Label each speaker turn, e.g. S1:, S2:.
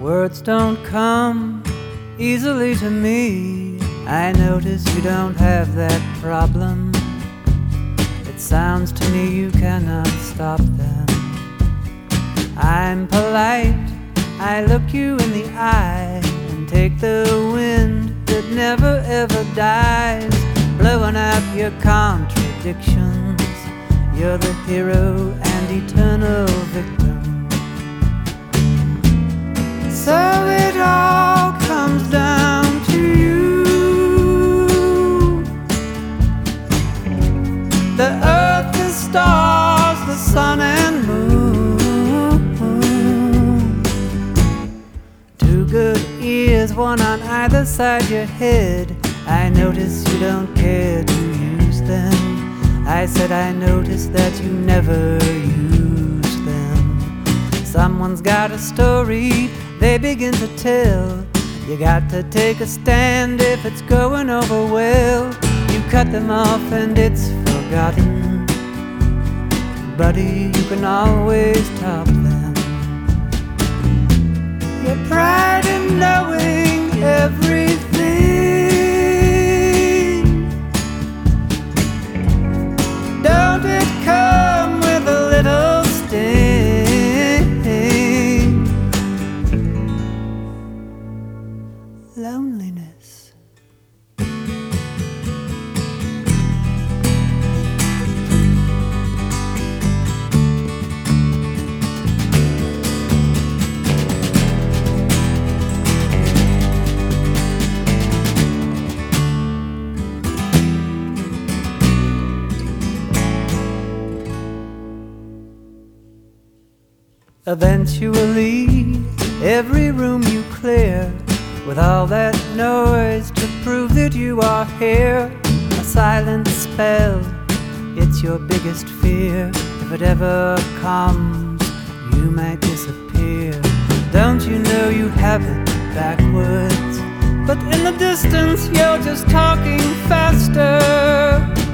S1: Words don't come easily to me. I notice you don't have that problem. It sounds to me you cannot stop them. I'm polite, I look you in the eye and take the wind that never ever dies, blowing up your contradictions. You're the hero and eternal victim. So it all comes down to you. The earth, the stars, the sun and moon. Two good ears, one on either side your head. I notice you don't care to use them. I said I noticed that you never use them. Someone's got a story they begin to tell. You got to take a stand if it's going over well. You cut them off and it's forgotten. Buddy, you can always top them. Your pride in knowing everything, don't it come with a little sting? Loneliness. Eventually, every room you clear, with all that noise to prove that you are here. A silent spell, it's your biggest fear. If it ever comes, you might disappear. Don't you know you have it backwards? But in the distance, you're just talking faster.